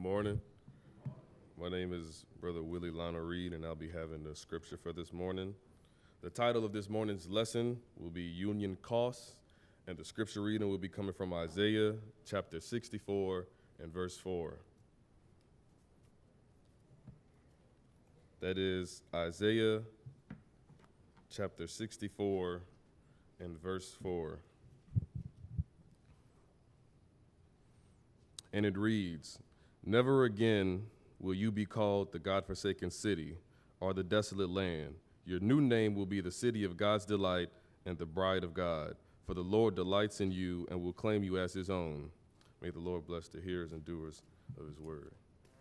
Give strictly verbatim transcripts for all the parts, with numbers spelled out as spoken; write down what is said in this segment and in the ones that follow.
morning. My name is Brother Willie Lionel Reed, and I'll be having the scripture for this morning. The title of this morning's lesson will be Union Costs, and the scripture reading will be coming from Isaiah chapter sixty-four and verse four. That is Isaiah chapter sixty-four and verse four. And it reads, "Never again will you be called the God-forsaken city or the desolate land. Your new name will be the city of God's delight and the bride of God. For the Lord delights in you and will claim you as his own." May the Lord bless the hearers and doers of his word.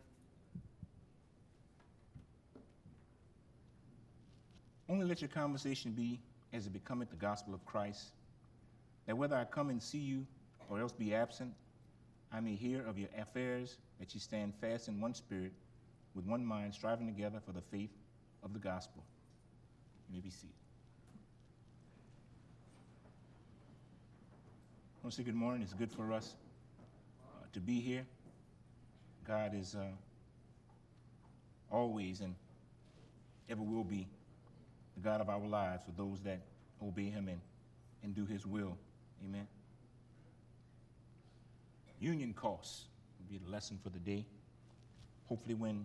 Only let your conversation be as it becometh the gospel of Christ, that whether I come and see you or else be absent, I may hear of your affairs, that ye stand fast in one spirit, with one mind, striving together for the faith of the gospel. You may be seated. I want to say good morning. It's good for us uh, to be here. God is uh, always and ever will be the God of our lives for those that obey him and, and do his will. Amen. Union costs will be the lesson for the day. Hopefully when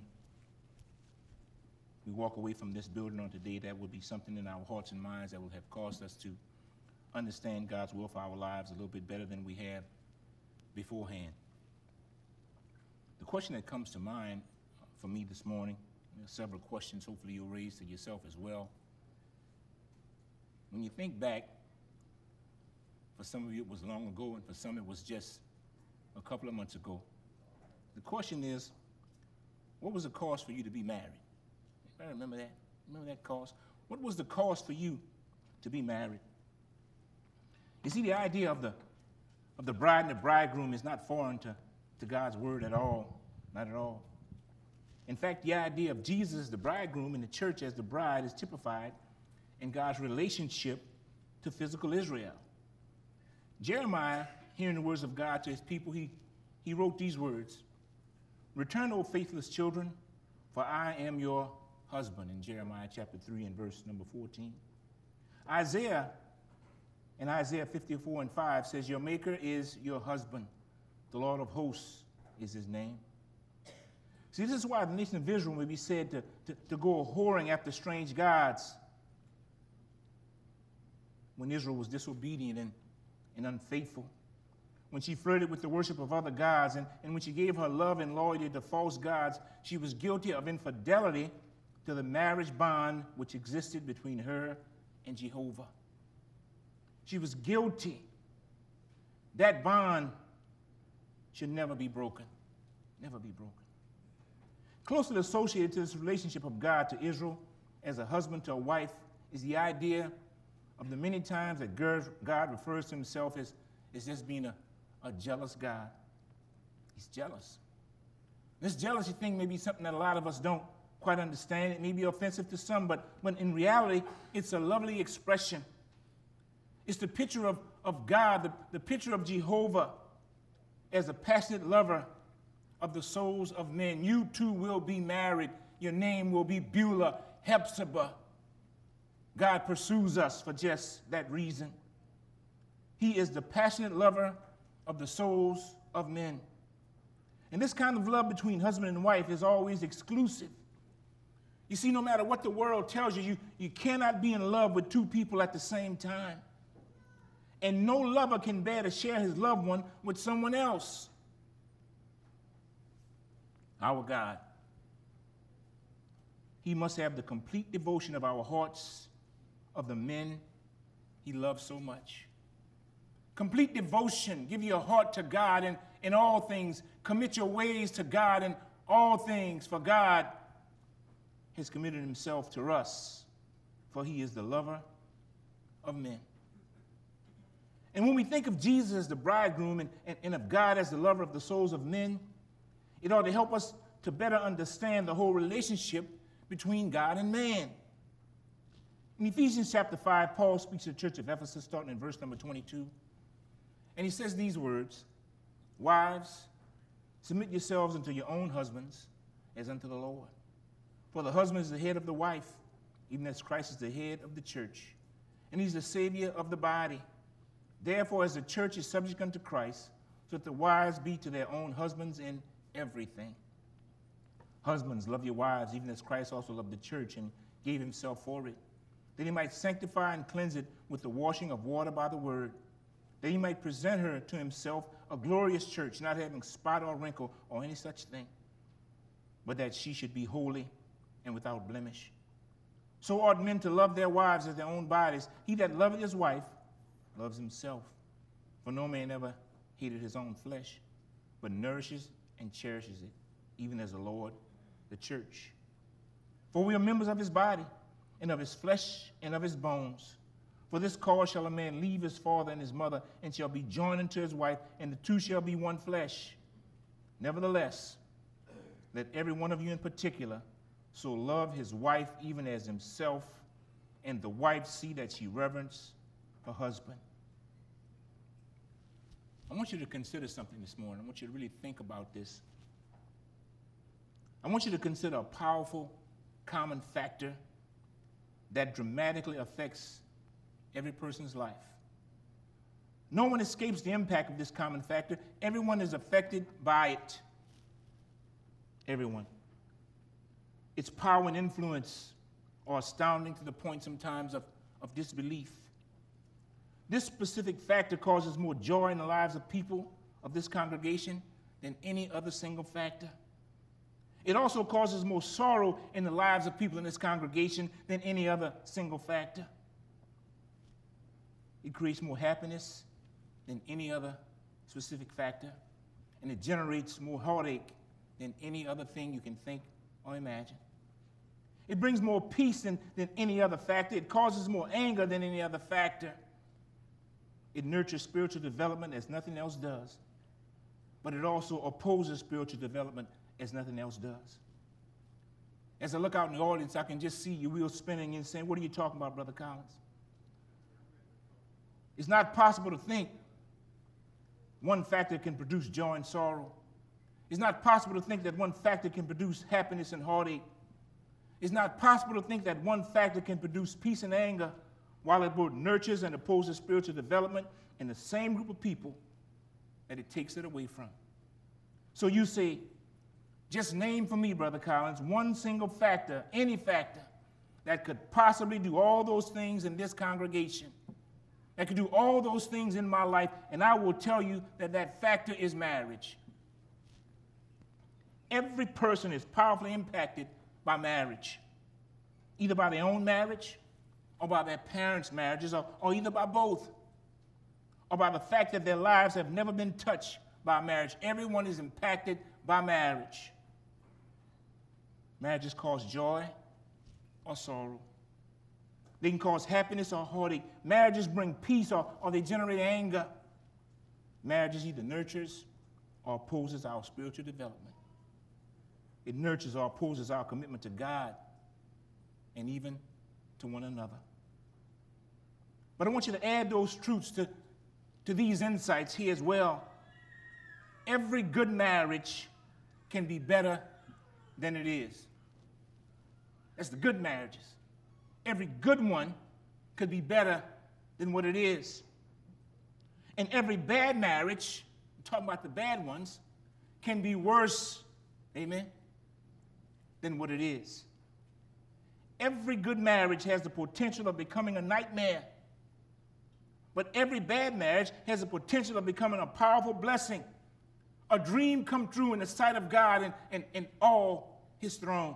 we walk away from this building on today, that will be something in our hearts and minds that will have caused us to understand God's will for our lives a little bit better than we have beforehand. The question that comes to mind for me this morning, there are several questions hopefully you'll raise to yourself as well. When you think back, for some of you it was long ago, and for some it was just a couple of months ago. The question is, what was the cost for you to be married? I remember that. Remember that cost? What was the cost for you to be married? You see, the idea of the of the bride and the bridegroom is not foreign to, to God's word at all. Not at all. In fact, the idea of Jesus as the bridegroom and the church as the bride is typified in God's relationship to physical Israel. Jeremiah, hearing the words of God to his people, he, he wrote these words: "Return, O faithless children, for I am your husband," in Jeremiah chapter three and verse number fourteen. Isaiah, in Isaiah fifty-four and five, says, "Your maker is your husband. The Lord of hosts is his name." See, this is why the nation of Israel may be said to, to, to go whoring after strange gods. When Israel was disobedient and, and unfaithful, when she flirted with the worship of other gods, and, and when she gave her love and loyalty to false gods, she was guilty of infidelity to the marriage bond which existed between her and Jehovah. She was guilty. That bond should never be broken. Never be broken. Closely associated to this relationship of God to Israel as a husband to a wife is the idea of the many times that God refers to himself as, as just being a, a jealous God. He's jealous. This jealousy thing may be something that a lot of us don't quite understand. It may be offensive to some, but when in reality, it's a lovely expression. It's the picture of, of God, the, the picture of Jehovah as a passionate lover of the souls of men. You too will be married. Your name will be Beulah, Hephzibah. God pursues us for just that reason. He is the passionate lover of the souls of men. And this kind of love between husband and wife is always exclusive. You see, no matter what the world tells you, you, you cannot be in love with two people at the same time. And no lover can bear to share his loved one with someone else. Our God, he must have the complete devotion of our hearts, of the men he loves so much. Complete devotion. Give your heart to God in, in all things. Commit your ways to God in all things, for God has committed himself to us, for he is the lover of men. And when we think of Jesus as the bridegroom and, and, and of God as the lover of the souls of men, it ought to help us to better understand the whole relationship between God and man. In Ephesians chapter five, Paul speaks to the church of Ephesus, starting in verse number twenty-two. And he says these words: "Wives, Submit yourselves unto your own husbands as unto the Lord. For the husband is the head of the wife, even as Christ is the head of the church, and he's the Savior of the body. Therefore, as the church is subject unto Christ, so that the wives be to their own husbands in everything. Husbands, love your wives, even as Christ also loved the church and gave himself for it, that he might sanctify and cleanse it with the washing of water by the word, that he might present her to himself a glorious church, not having spot or wrinkle or any such thing, but that she should be holy and without blemish. So ought men to love their wives as their own bodies. He that loveth his wife loves himself. For no man ever hated his own flesh, but nourishes and cherishes it, even as the Lord the church. For we are members of his body, and of his flesh and of his bones. For this cause shall a man leave his father and his mother, and shall be joined unto his wife, and the two shall be one flesh. Nevertheless, let every one of you in particular so love his wife even as himself, and the wife see that she reverence her husband. I want you to consider something this morning. I want you to really think about this. I want you to consider a powerful common factor that dramatically affects every person's life. No one escapes the impact of this common factor. Everyone is affected by it. Everyone. Its power and influence are astounding to the point sometimes of, of disbelief. This specific factor causes more joy in the lives of people of this congregation than any other single factor. It also causes more sorrow in the lives of people in this congregation than any other single factor. It creates more happiness than any other specific factor, and it generates more heartache than any other thing you can think or imagine. It brings more peace than, than any other factor. It causes more anger than any other factor. It nurtures spiritual development as nothing else does, but it also opposes spiritual development as nothing else does. As I look out in the audience, I can just see your wheels spinning and saying, what are you talking about, Brother Collins? It's not possible to think one factor can produce joy and sorrow. It's not possible to think that one factor can produce happiness and heartache. It's not possible to think that one factor can produce peace and anger, while it both nurtures and opposes spiritual development in the same group of people that it takes it away from. So you say, just name for me, Brother Collins, one single factor, any factor, that could possibly do all those things in this congregation, that could do all those things in my life, and I will tell you that that factor is marriage. Every person is powerfully impacted by marriage, either by their own marriage or by their parents' marriages, or, or either by both, or by the fact that their lives have never been touched by marriage. Everyone is impacted by marriage. Marriages cause joy or sorrow. They can cause happiness or heartache. Marriages bring peace or, or they generate anger. Marriages either nurtures or opposes our spiritual development. It nurtures or opposes our commitment to God and even to one another. But I want you to add those truths to, to these insights here as well. Every good marriage can be better than it is. That's the good marriages. Every good one could be better than what it is. And every bad marriage, I'm talking about the bad ones, can be worse, amen, than what it is. Every good marriage has the potential of becoming a nightmare. But every bad marriage has the potential of becoming a powerful blessing, a dream come true in the sight of God and, and, and all his throne.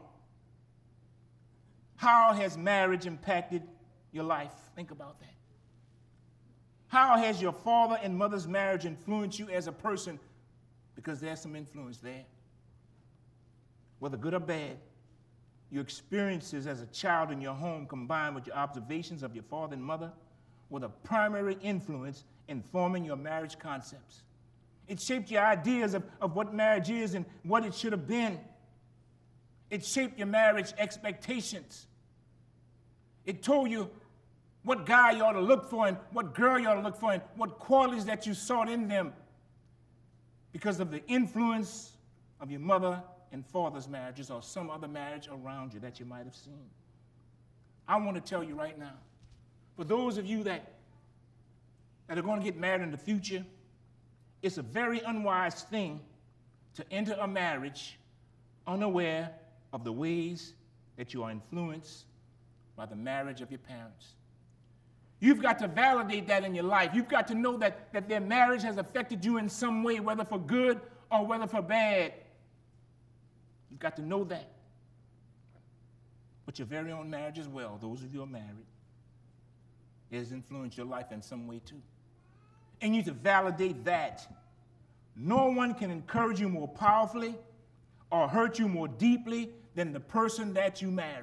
How has marriage impacted your life? Think about that. How has your father and mother's marriage influenced you as a person? Because there's some influence there. Whether good or bad, your experiences as a child in your home combined with your observations of your father and mother were the primary influence in forming your marriage concepts. It shaped your ideas of, of what marriage is and what it should have been. It shaped your marriage expectations. It told you what guy you ought to look for and what girl you ought to look for and what qualities that you sought in them because of the influence of your mother and father's marriages or some other marriage around you that you might have seen. I want to tell you right now, for those of you that, that are going to get married in the future, it's a very unwise thing to enter a marriage unaware of the ways that you are influenced by the marriage of your parents. You've got to validate that in your life. You've got to know that, that their marriage has affected you in some way, whether for good or whether for bad. You've got to know that. But your very own marriage as well, those of you who are married, it has influenced your life in some way too. And you need to validate that. No one can encourage you more powerfully or hurt you more deeply than the person that you marry.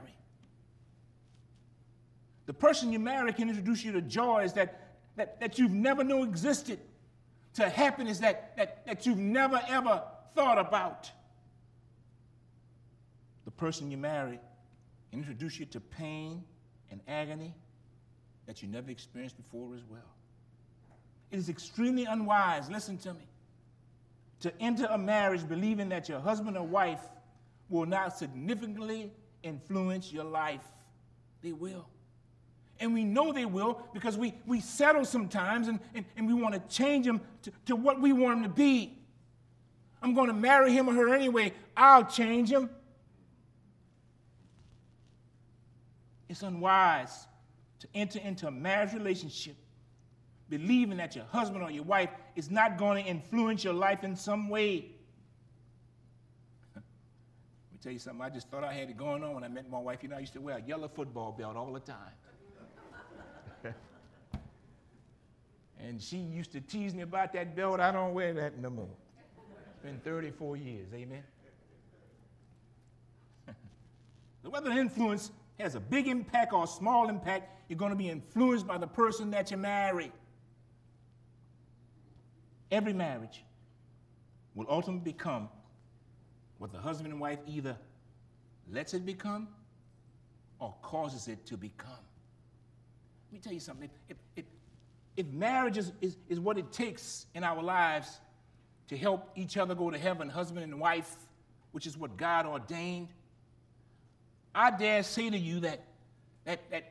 The person you marry can introduce you to joys that, that, that you've never known existed, to happiness that, that, that you've never, ever thought about. The person you marry can introduce you to pain and agony that you never experienced before as well. It is extremely unwise, listen to me, to enter a marriage believing that your husband or wife will not significantly influence your life. They will. And we know they will because we, we settle sometimes and, and, and we want to change them to, to what we want them to be. I'm going to marry him or her anyway. I'll change him. It's unwise to enter into a marriage relationship believing that your husband or your wife is not going to influence your life in some way. Let me tell you something. I just thought I had it going on when I met my wife. You know, I used to wear a yellow football belt all the time. And she used to tease me about that belt. I don't wear that no more. It's been thirty-four years, amen? Whether the influence has a big impact or a small impact, you're going to be influenced by the person that you marry. Every marriage will ultimately become what the husband and wife either lets it become or causes it to become. Let me tell you something. If, if, if marriage is, is, is what it takes in our lives to help each other go to heaven, husband and wife, which is what God ordained, I dare say to you that, that, that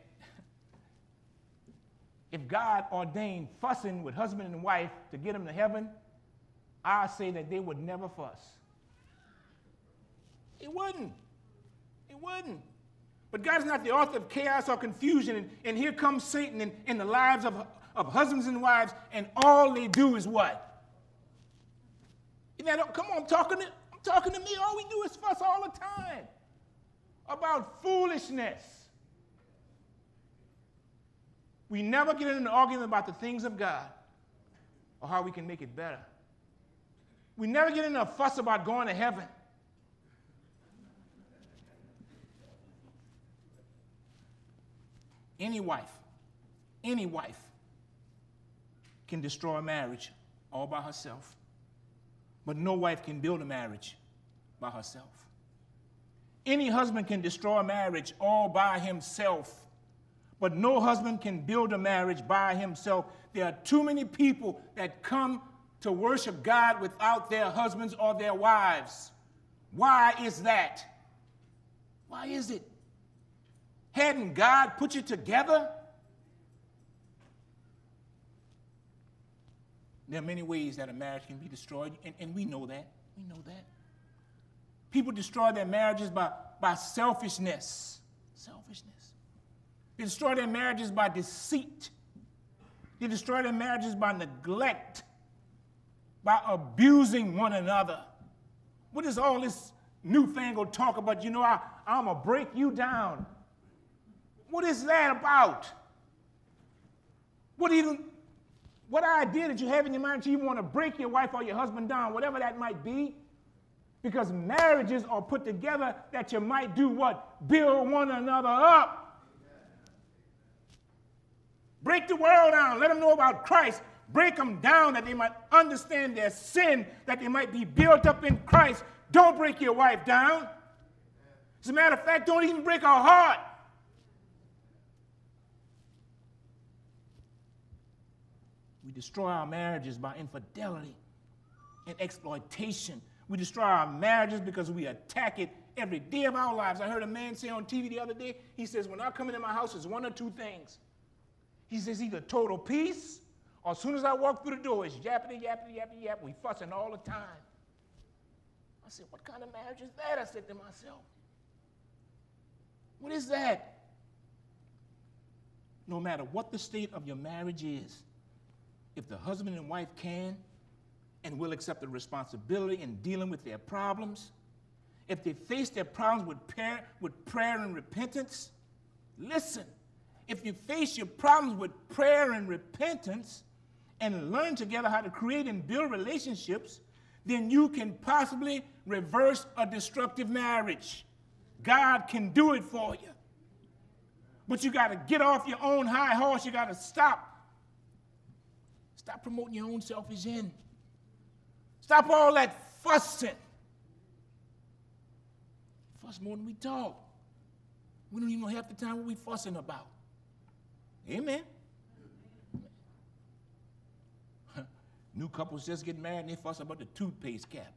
if God ordained fussing with husband and wife to get them to heaven, I say that they would never fuss. It wouldn't. It wouldn't. But God is not the author of chaos or confusion, and, and here comes Satan in, in the lives of, of husbands and wives, and all they do is what? Isn't that, come on, I'm talking, to, I'm talking to me. All we do is fuss all the time about foolishness. We never get into an argument about the things of God or how we can make it better. We never get into a fuss about going to heaven. Any wife, any wife can destroy a marriage all by herself, but no wife can build a marriage by herself. Any husband can destroy a marriage all by himself, but no husband can build a marriage by himself. There are too many people that come to worship God without their husbands or their wives. Why is that? Why is it? Hadn't God put you together? There are many ways that a marriage can be destroyed, and, and we know that. We know that. People destroy their marriages by, by selfishness. Selfishness. They destroy their marriages by deceit. They destroy their marriages by neglect, by abusing one another. What is all this newfangled talk about, you know, I, I'm going to break you down? What is that about? What even, what idea did you have in your mind that you want to break your wife or your husband down, whatever that might be? Because marriages are put together that you might do what? Build one another up. Break the world down. Let them know about Christ. Break them down that they might understand their sin, that they might be built up in Christ. Don't break your wife down. As a matter of fact, don't even break her heart. We destroy our marriages by infidelity and exploitation. We destroy our marriages because we attack it every day of our lives. I heard a man say on T V the other day, he says, when I come into my house, it's one or two things. He says either total peace, or as soon as I walk through the door, it's yappity, yappity, yappity, yappity. We fussing all the time. I said, what kind of marriage is that? I said to myself. What is that? No matter what the state of your marriage is, if the husband and wife can and will accept the responsibility in dealing with their problems, if they face their problems with prayer, with prayer and repentance, listen, if you face your problems with prayer and repentance and learn together how to create and build relationships, then you can possibly reverse a destructive marriage. God can do it for you. But you got to get off your own high horse. You got to stop. Stop promoting your own selfish end. Stop all that fussing. Fuss more than we talk. We don't even know half the time what we fussing about. Amen. New couples just get married and they fuss about the toothpaste cap.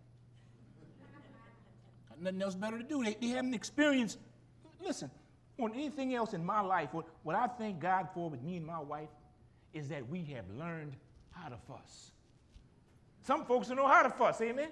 Got nothing else better to do. They, they haven't experienced, listen, more than anything else in my life, what, what I thank God for with me and my wife is that we have learned how to fuss. Some folks don't know how to fuss, amen?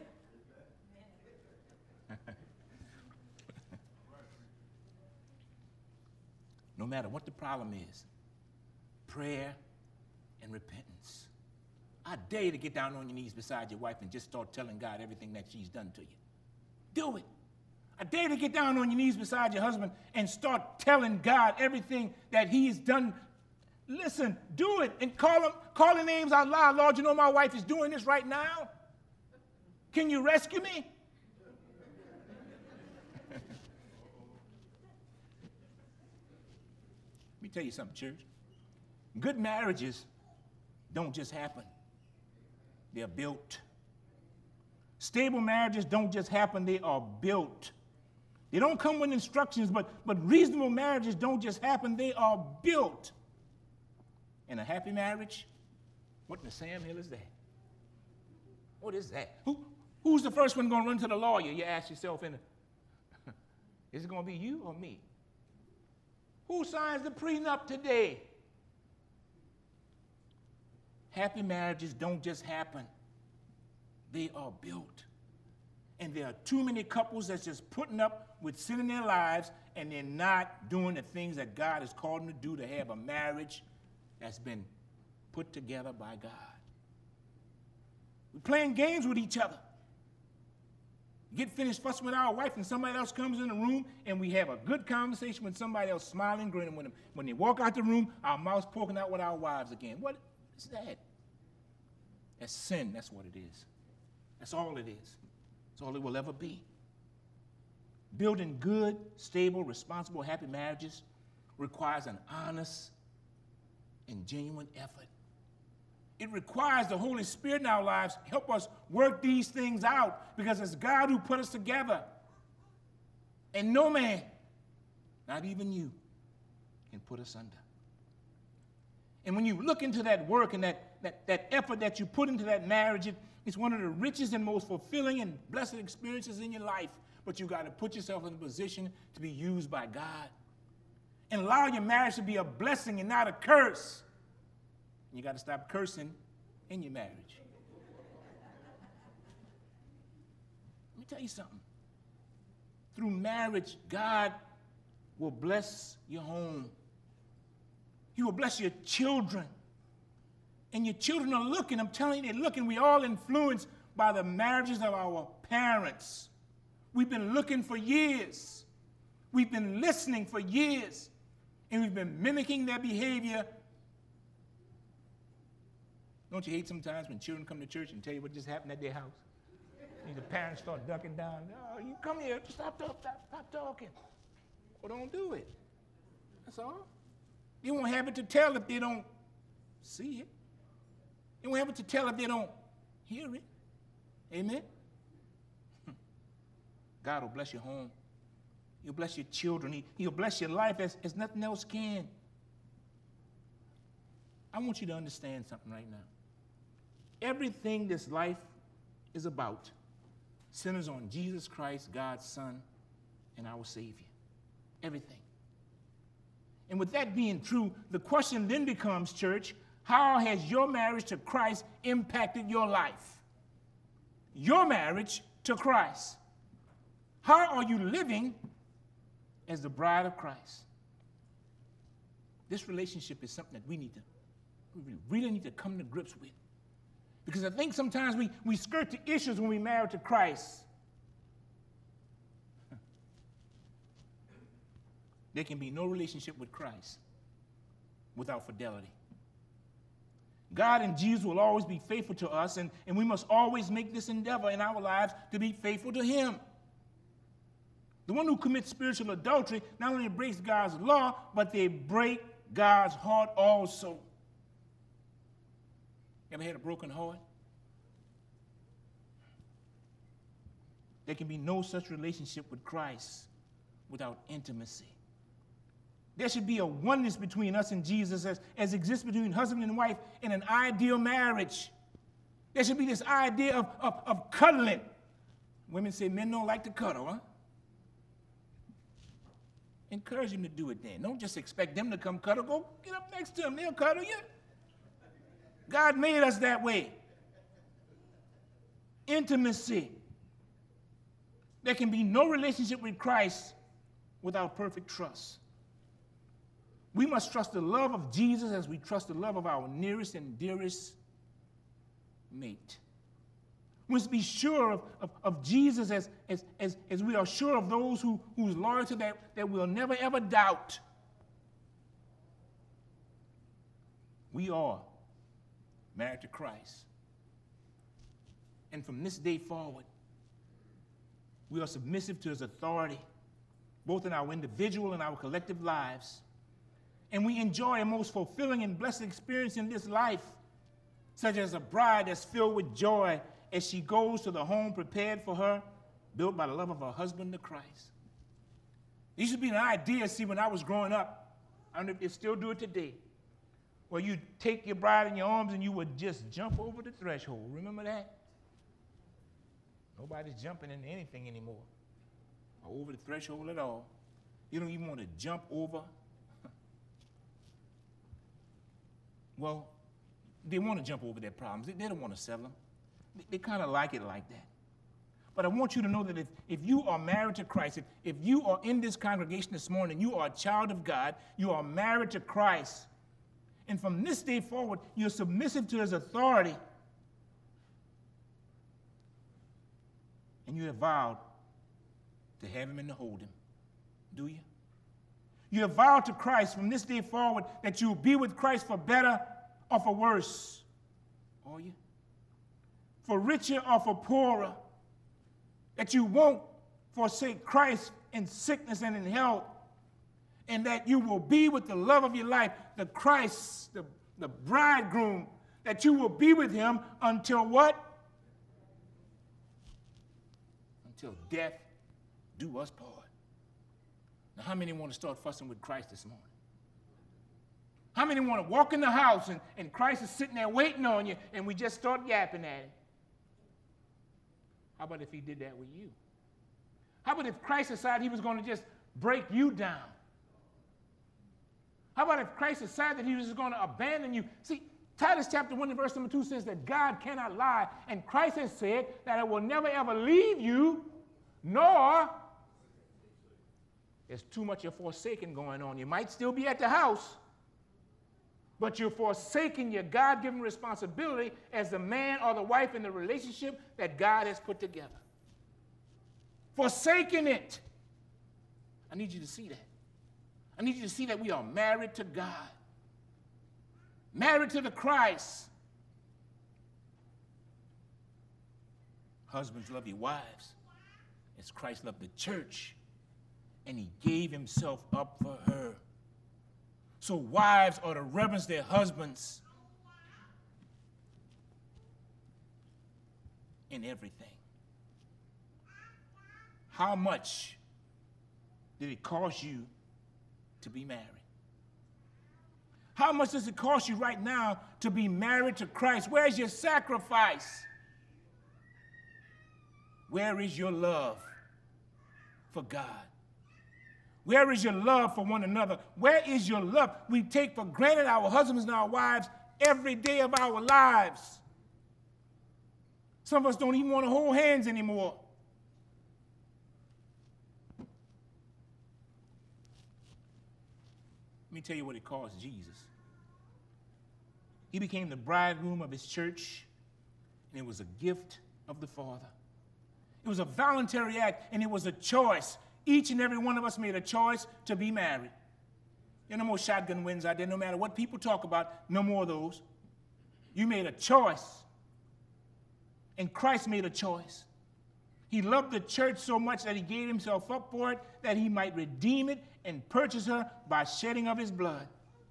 No matter what the problem is, prayer and repentance. I dare you to get down on your knees beside your wife and just start telling God everything that she's done to you. Do it. I dare you to get down on your knees beside your husband and start telling God everything that he's done. Listen, do it and call him, call the names out loud. Lord, you know my wife is doing this right now. Can you rescue me? Let me tell you something, church. Good marriages don't just happen. They're built. Stable marriages don't just happen, they are built. They don't come with instructions, but, but reasonable marriages don't just happen, they are built. And a happy marriage, what in the Sam Hill is that? What is that? Who, who's the first one going to run to the lawyer? You ask yourself, in a, is it going to be you or me? Who signs the prenup today? Happy marriages don't just happen. They are built. And there are too many couples that's just putting up with sin in their lives and they're not doing the things that God has called them to do to have a marriage that's been put together by God. We're playing games with each other. Get finished fussing with our wife and somebody else comes in the room and we have a good conversation with somebody else smiling, grinning with them. When they walk out the room, our mouths poking out with our wives again. What is that? That's sin. That's what it is. That's all it is. That's all it will ever be. Building good, stable, responsible, happy marriages requires an honest and genuine effort. It requires the Holy Spirit in our lives to help us work these things out because it's God who put us together. And no man, not even you, can put us under. And when you look into that work and that, that, that effort that you put into that marriage, it, it's one of the richest and most fulfilling and blessed experiences in your life. But you got to put yourself in a position to be used by God. And allow your marriage to be a blessing and not a curse. And you got to stop cursing in your marriage. Let me tell you something. Through marriage, God will bless your home. He will bless your children. And your children are looking, I'm telling you, they're looking. We're all influenced by the marriages of our parents. We've been looking for years. We've been listening for years. And we've been mimicking their behavior. Don't you hate sometimes when children come to church and tell you what just happened at their house? And the parents start ducking down. Oh, you come here, stop, stop, stop, stop talking. Or don't do it. That's all. You won't have it to tell if they don't see it. You won't have it to tell if they don't hear it. Amen? God will bless your home. He'll bless your children. He, he'll bless your life as, as nothing else can. I want you to understand something right now. Everything this life is about centers on Jesus Christ, God's Son, and our Savior. Everything. And with that being true, the question then becomes, church, how has your marriage to Christ impacted your life? Your marriage to Christ. How are you living as the bride of Christ? This relationship is something that we need to, we really need to come to grips with. Because I think sometimes we, we skirt the issues when we marry to Christ. There can be no relationship with Christ without fidelity. God and Jesus will always be faithful to us, and, and we must always make this endeavor in our lives to be faithful to him. The one who commits spiritual adultery not only breaks God's law, but they break God's heart also. Ever had a broken heart? There can be no such relationship with Christ without intimacy. There should be a oneness between us and Jesus as, as exists between husband and wife in an ideal marriage. There should be this idea of, of, of cuddling. Women say men don't like to cuddle, huh? Encourage them to do it then. Don't just expect them to come cuddle. Go get up next to them. They'll cuddle you. God made us that way. Intimacy. There can be no relationship with Christ without perfect trust. We must trust the love of Jesus as we trust the love of our nearest and dearest mate. We must be sure of, of, of Jesus as, as, as, as we are sure of those who, whose loyalty that, that we'll never, ever doubt. We are married to Christ. And from this day forward, we are submissive to his authority, both in our individual and our collective lives. And we enjoy a most fulfilling and blessed experience in this life, such as a bride that's filled with joy as she goes to the home prepared for her, built by the love of her husband, the Christ. These should be an idea, see, when I was growing up. I don't know if they still do it today, where you take your bride in your arms and you would just jump over the threshold. Remember that? Nobody's jumping into anything anymore, or over the threshold at all. You don't even want to jump over. Well, they want to jump over their problems. They, they don't want to settle them. They, they kind of like it like that. But I want you to know that if, if you are married to Christ, if, if you are in this congregation this morning, you are a child of God, you are married to Christ, and from this day forward, you're submissive to his authority, and you have vowed to have him and to hold him. Do you? You have vowed to Christ from this day forward that you will be with Christ for better or for worse. Are you? For richer or for poorer. That you won't forsake Christ in sickness and in health. And that you will be with the love of your life, the Christ, the, the bridegroom. That you will be with him until what? Until death do us part. Now, how many want to start fussing with Christ this morning? How many want to walk in the house and, and Christ is sitting there waiting on you and we just start yapping at him? How about if he did that with you? How about if Christ decided he was going to just break you down? How about if Christ decided that he was just going to abandon you? See, Titus chapter one and verse number two says that God cannot lie, and Christ has said that I will never ever leave you, nor there's too much of forsaking going on. You might still be at the house, but you're forsaking your God-given responsibility as the man or the wife in the relationship that God has put together. Forsaking it. I need you to see that. I need you to see that we are married to God. Married to the Christ. Husbands, love your wives as Christ loved the church, and he gave himself up for her. So wives are to reverence their husbands in everything. How much did it cost you to be married? How much does it cost you right now to be married to Christ? Where's your sacrifice? Where is your love for God? Where is your love for one another? Where is your love? We take for granted our husbands and our wives every day of our lives. Some of us don't even want to hold hands anymore. Let me tell you what it cost Jesus. He became the bridegroom of his church, and it was a gift of the Father. It was a voluntary act, and it was a choice. Each and every one of us made a choice to be married. There are no more shotgun wins out there. No matter what people talk about, no more of those. You made a choice. And Christ made a choice. He loved the church so much that he gave himself up for it, that he might redeem it and purchase her by shedding of his blood.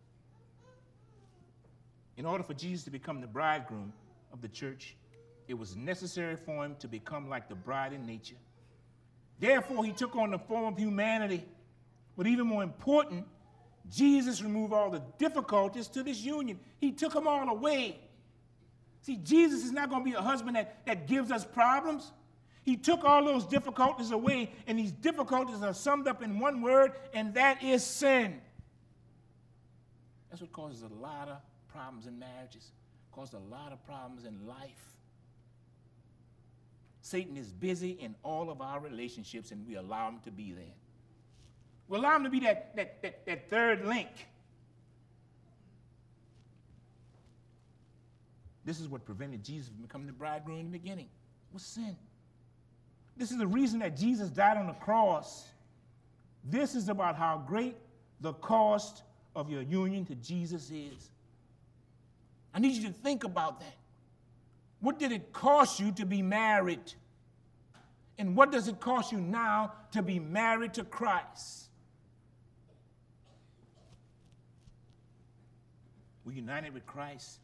In order for Jesus to become the bridegroom of the church, it was necessary for him to become like the bride in nature. Therefore, he took on the form of humanity. But even more important, Jesus removed all the difficulties to this union. He took them all away. See, Jesus is not going to be a husband that, that gives us problems. He took all those difficulties away, and these difficulties are summed up in one word, and that is sin. That's what causes a lot of problems in marriages, causes a lot of problems in life. Satan is busy in all of our relationships, and we allow him to be there. We allow him to be that, that, that, that third link. This is what prevented Jesus from becoming the bridegroom in the beginning, was sin. This is the reason that Jesus died on the cross. This is about how great the cost of your union to Jesus is. I need you to think about that. What did it cost you to be married? And what does it cost you now to be married to Christ? We're united with Christ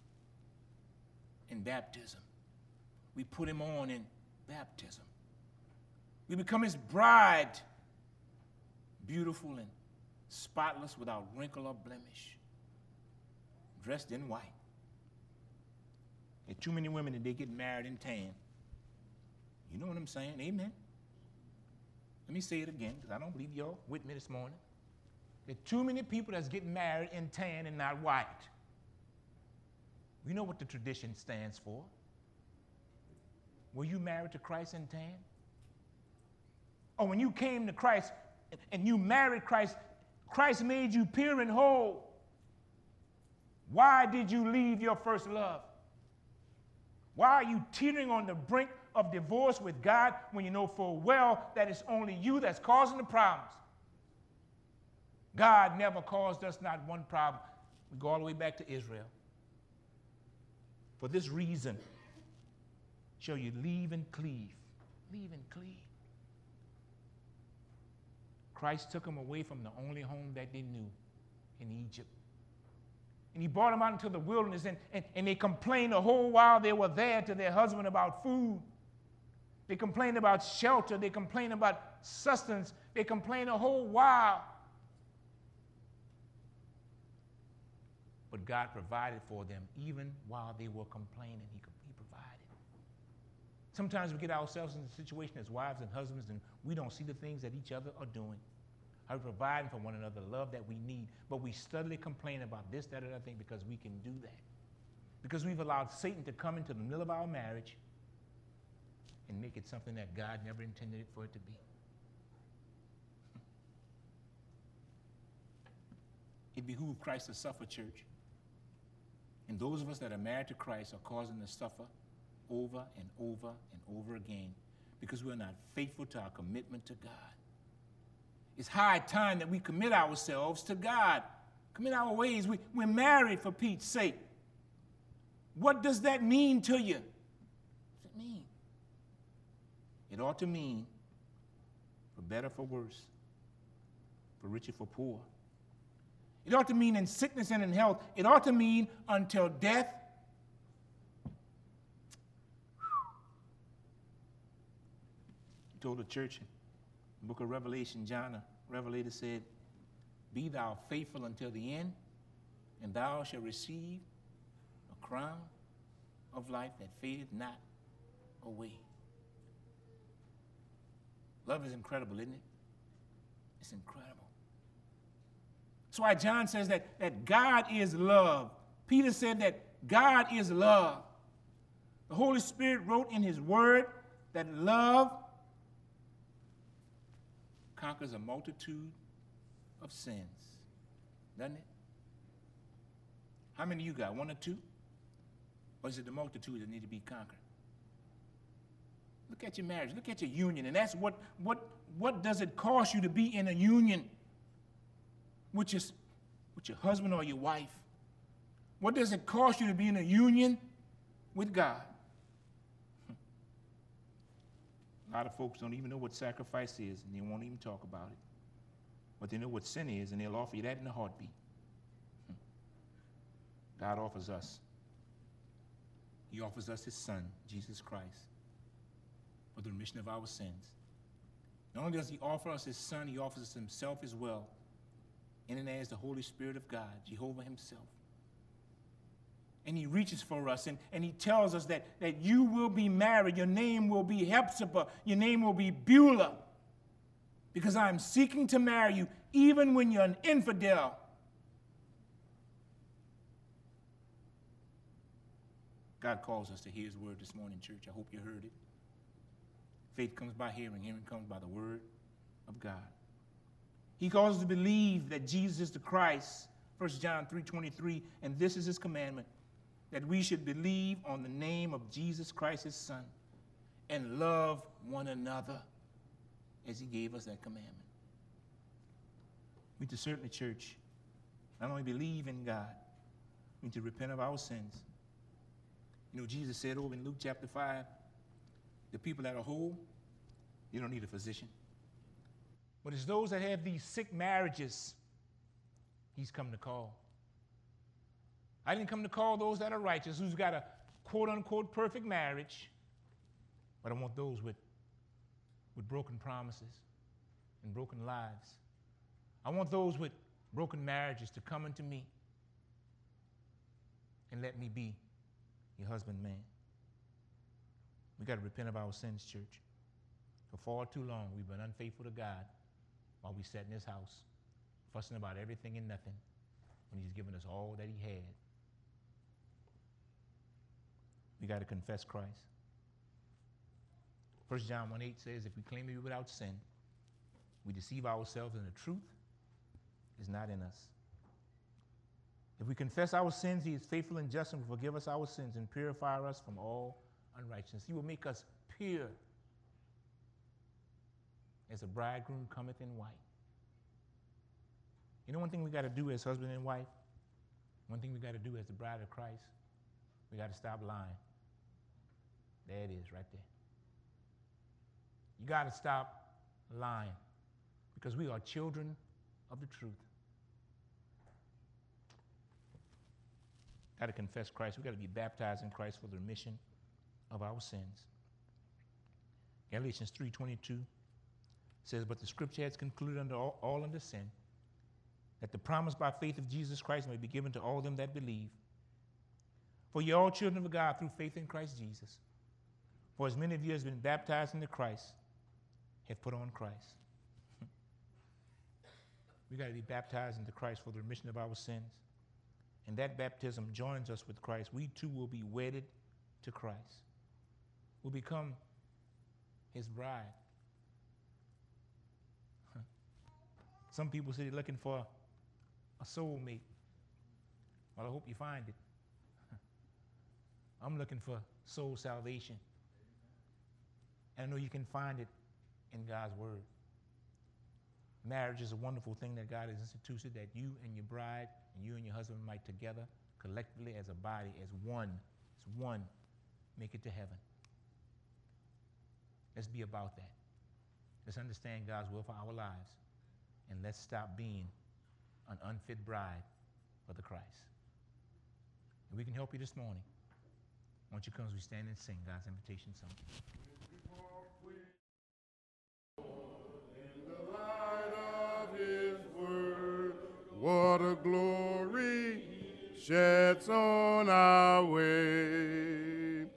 in baptism. We put him on in baptism. We become his bride, beautiful and spotless, without wrinkle or blemish, dressed in white. There are too many women that they get married in tan. You know what I'm saying? Amen. Let me say it again, because I don't believe y'all with me this morning. There are too many people that's getting married in tan and not white. We know what the tradition stands for. Were you married to Christ in tan? Or when you came to Christ and you married Christ, Christ made you pure and whole. Why did you leave your first love? Why are you teetering on the brink of divorce with God when you know full well that it's only you that's causing the problems? God never caused us not one problem. We go all the way back to Israel. For this reason, shall you leave and cleave. Leave and cleave. Christ took them away from the only home that they knew in Egypt. And he brought them out into the wilderness, and, and, and they complained the whole while they were there to their husband about food. They complained about shelter. They complained about sustenance. They complained the whole while. But God provided for them even while they were complaining. He, he provided. Sometimes we get ourselves in a situation as wives and husbands, and we don't see the things that each other are doing. How we're providing for one another the love that we need, but we steadily complain about this, that, or that thing because we can do that. Because we've allowed Satan to come into the middle of our marriage and make it something that God never intended it for it to be. It behooved Christ to suffer, church. And those of us that are married to Christ are causing to suffer over and over and over again because we're not faithful to our commitment to God. It's high time that we commit ourselves to God, commit our ways. We, we're married for Pete's sake. What does that mean to you? What does it mean? It ought to mean for better, for worse, for richer, for poor. It ought to mean in sickness and in health. It ought to mean until death. He told the church in the book of Revelation, John, a revelator, said, "Be thou faithful until the end, and thou shalt receive a crown of life that fadeth not away." Love is incredible, isn't it? It's incredible. That's why John says that, that God is love. Peter said that God is love. The Holy Spirit wrote in his word that love conquers a multitude of sins, doesn't it? How many of you got? One or two? Or is it the multitude that need to be conquered? Look at your marriage. Look at your union. And that's what, what, what does it cost you to be in a union with your, with your husband or your wife? What does it cost you to be in a union with God? A lot of folks don't even know what sacrifice is, and they won't even talk about it. But they know what sin is, and they'll offer you that in a heartbeat. God offers us. He offers us his Son, Jesus Christ, for the remission of our sins. Not only does he offer us his Son, he offers us himself as well, in and as the Holy Spirit of God, Jehovah himself. And he reaches for us, and, and he tells us that, that you will be married. Your name will be Hephzibah. Your name will be Beulah, because I am seeking to marry you, even when you're an infidel. God calls us to hear his word this morning, church. I hope you heard it. Faith comes by hearing. Hearing comes by the word of God. He calls us to believe that Jesus is the Christ, First John three twenty-three, and this is his commandment, that we should believe on the name of Jesus Christ, his Son, and love one another as he gave us that commandment. We need to certainly, church, not only believe in God, we need to repent of our sins. You know, Jesus said over in Luke chapter five, the people that are whole, you don't need a physician. But it's those that have these sick marriages he's come to call. I didn't come to call those that are righteous, who's got a quote-unquote perfect marriage, but I want those with, with broken promises and broken lives. I want those with broken marriages to come unto me and let me be your husband, man. We got to repent of our sins, church. For far too long, we've been unfaithful to God while we sat in his house, fussing about everything and nothing, when he's given us all that he had. We got to confess Christ. First John one eight says, if we claim to be without sin, we deceive ourselves and the truth is not in us. If we confess our sins, he is faithful and just and will forgive us our sins and purify us from all unrighteousness. He will make us pure as a bridegroom cometh in white. You know one thing we got to do as husband and wife? One thing we got to do as the bride of Christ? We got to stop lying. There it is right there. You got to stop lying, because we are children of the truth. Got to confess Christ. We got to be baptized in Christ for the remission of our sins. Galatians three twenty-two says, but the scripture has concluded under all, all under sin, that the promise by faith of Jesus Christ may be given to all them that believe. For ye are all children of God through faith in Christ Jesus. For as many of you as have been baptized into Christ have put on Christ. We got to be baptized into Christ for the remission of our sins. And that baptism joins us with Christ. We too will be wedded to Christ. We'll become his bride. Some people say they're looking for a soulmate. Well, I hope you find it. I'm looking for soul salvation. And I know you can find it in God's word. Marriage is a wonderful thing that God has instituted, that you and your bride and you and your husband might together, collectively as a body, as one, as one, make it to heaven. Let's be about that. Let's understand God's will for our lives. And let's stop being an unfit bride for the Christ. And we can help you this morning. Won't you come as we stand and sing God's invitation song? In the light of his word, what a glory sheds on our way.